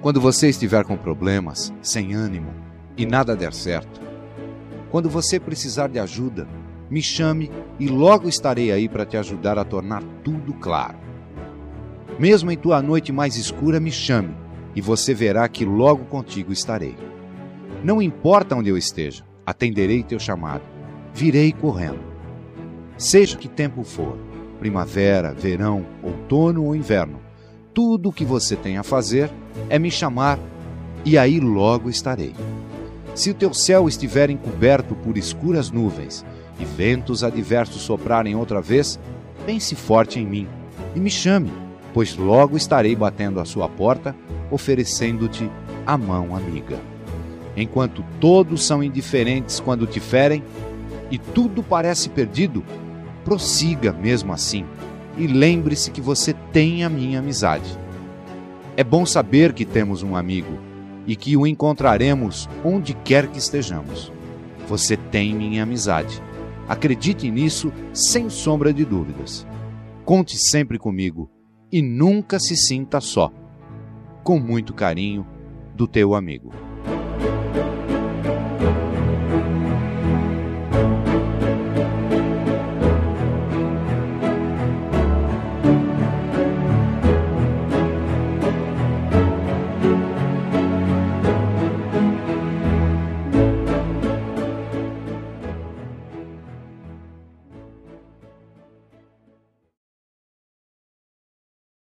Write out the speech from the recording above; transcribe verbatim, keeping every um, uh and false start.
Quando você estiver com problemas, sem ânimo e nada der certo, quando você precisar de ajuda, me chame e logo estarei aí para te ajudar a tornar tudo claro. Mesmo em tua noite mais escura, me chame e você verá que logo contigo estarei. Não importa onde eu esteja, atenderei teu chamado, virei correndo. Seja que tempo for, primavera, verão, outono ou inverno, tudo o que você tem a fazer é me chamar e aí logo estarei. Se o teu céu estiver encoberto por escuras nuvens e ventos adversos soprarem outra vez, pense forte em mim e me chame, pois logo estarei batendo à sua porta, oferecendo-te a mão amiga. Enquanto todos são indiferentes quando te ferem e tudo parece perdido, prossiga mesmo assim e lembre-se que você tem a minha amizade. É bom saber que temos um amigo e que o encontraremos onde quer que estejamos. Você tem minha amizade. Acredite nisso sem sombra de dúvidas. Conte sempre comigo e nunca se sinta só. Com muito carinho, do teu amigo.